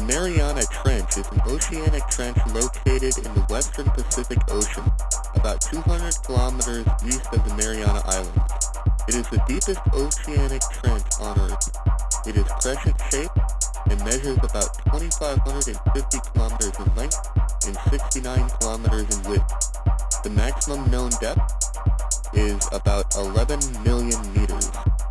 Mariana Trench is an oceanic trench located in the western Pacific Ocean, about 200 kilometers east of the Mariana Islands. It is the deepest oceanic trench on Earth. It is crescent-shaped and measures about 2,550 kilometers in length and 69 kilometers in width. The maximum known depth is about 11 million meters.